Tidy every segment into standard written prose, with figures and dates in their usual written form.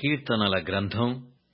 కీర్తనల గ్రంథం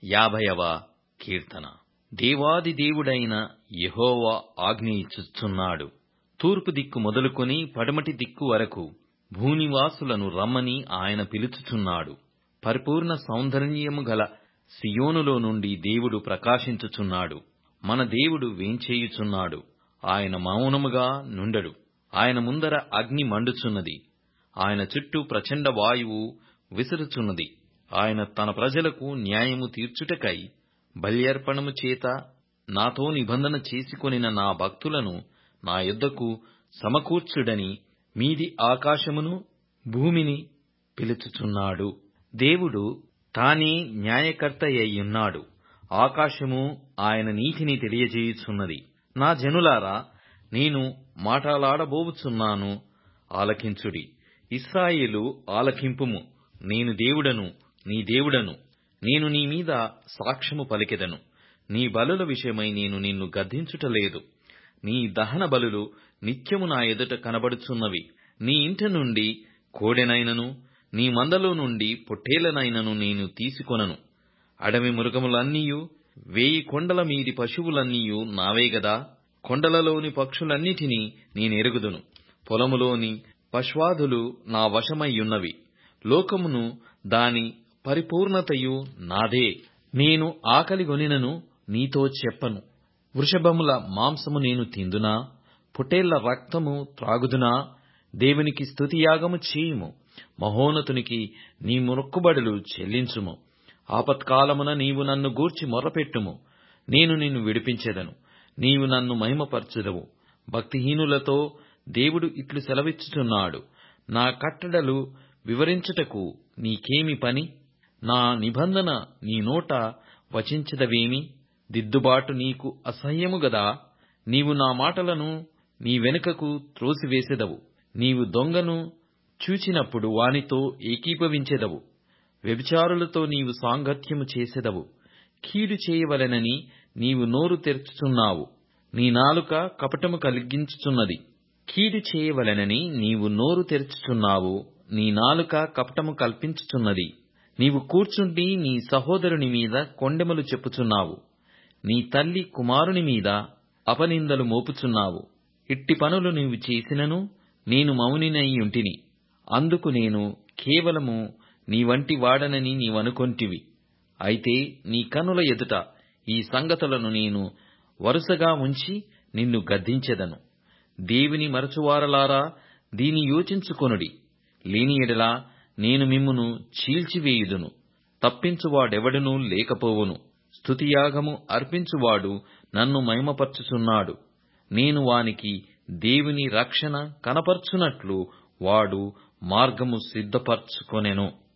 50వ కీర్తన. దేవాది దేవుడైన యెహోవా ఆజ్ఞ ఇచ్చుచున్నాడు. తూర్పు దిక్కు మొదలుకొని పడమటి దిక్కు వరకు భూనివాసులను రమ్మని ఆయన పిలుచుచున్నాడు. పరిపూర్ణ సౌందర్యము గల సియోనులో నుండి దేవుడు ప్రకాశించుచున్నాడు. మన దేవుడు వేంచేయుచున్నాడు. ఆయన మౌనముగా నుండడు. ఆయన ముందర అగ్ని మండుచున్నది. ఆయన చుట్టూ ప్రచండ వాయువు విసురుచున్నది. ఆయన తన ప్రజలకు న్యాయము తీర్చుటకై బల్యర్పణము చేత నాతో నిబంధన చేసుకొనిన నా భక్తులను నా యొద్దకు సమకూర్చుడని మీది ఆకాశమును భూమిని పిలుచుచున్నాడు. దేవుడు తానే న్యాయకర్తయ్యున్నాడు. ఆకాశము ఆయన నీతిని తెలియజేయుచున్నది. నా జనులారా, నేను మాటలాడబోవుచున్నాను, ఆలకించుడి. ఇశ్రాయేలు ఆలకింపుము. నేను దేవుడను, నీ దేవుడను. నేను నీ మీద సాక్ష్యము పలికెదను. నీ బలుల విషయమై నేను నిన్ను గద్దించుటలేదు. నీ దహన బలులు నిత్యము నా ఎదుట కనబడుచున్నవి. నీ ఇంట నుండి కోడెనైనను నీ మందలో నుండి పొట్టేలనైనను నేను తీసుకొనను. అడవి మృగములన్నీయు 1000 కొండల మీది పశువులన్నీయు నావే గదా. కొండలలోని పక్షులన్నిటినీ నేనెరుగుదును. పొలములోని పశ్వాదులు నా వశమయ్యున్నవి. లోకమును దాని పరిపూర్ణతయు నాదే. నేను ఆకలిగొనినను నీతో చెప్పను. వృషభముల మాంసము నేను తిందునా? పొట్టేళ్ల రక్తము త్రాగుదునా? దేవునికి స్తుతియాగము చేయుము. మహోన్నతునికి నీ మొక్కుబడులు చెల్లించుము. ఆపత్కాలమున నీవు నన్ను గూర్చి మొర్రపెట్టుము. నేను నిన్ను విడిపించెదను. నీవు నన్ను మహిమపరచుదవు. భక్తిహీనులతో దేవుడు ఇట్లు సెలవిచ్చుచున్నాడు. నా కట్టడలు వివరించుటకు నీకేమి పని? నా నిబంధన నీ నోట వచించదవేమి? దిద్దుబాటు నీకు అసహ్యము గదా. నీవు నా మాటలను నీ వెనుకకు త్రోసివేసెదవు. నీవు దొంగను చూచినప్పుడు వానితో ఏకీభవించెదవు. వ్యభిచారులతో నీవు సాంగత్యము చేసెదవు. కీడు చేయవలెనని నీవు నోరు తెరుచుచున్నావు. నీ నాలుక కపటము కలిగించుచున్నది. కీడు చేయవలెనని నీవు నోరు తెరుచుచున్నావు. నీ నాలుక కపటము కల్పించుచున్నది. నీవు కూర్చుండి నీ సహోదరుని మీద కొండెములు చెప్పుచున్నావు. నీ తల్లి కుమారుని మీద అపనిందలు మోపుచున్నావు. ఇట్టి పనులు నీవు చేసినను నేను మౌనినైయుంటిని. అందుకు నేను కేవలము నీ వంటి వాడనని నీవనుకొంటివి. అయితే నీ కనుల ఎదుట ఈ సంగతులను నేను వరుసగా ఉంచి నిన్ను గద్దించెదను. దేవుని మరచువారలారా, దీని యోచించుకొనుడి. లేని యెడల నేను మిమ్మును చీల్చివేయుదును. తప్పించువాడెవడునూ లేకపోవును. స్తుతియాగము అర్పించువాడు నన్ను మహిమపరచుచున్నాడు. నేను వానికి దేవుని రక్షణ కనపర్చునట్లు వాడు మార్గము సిద్ధపరచుకొనెను.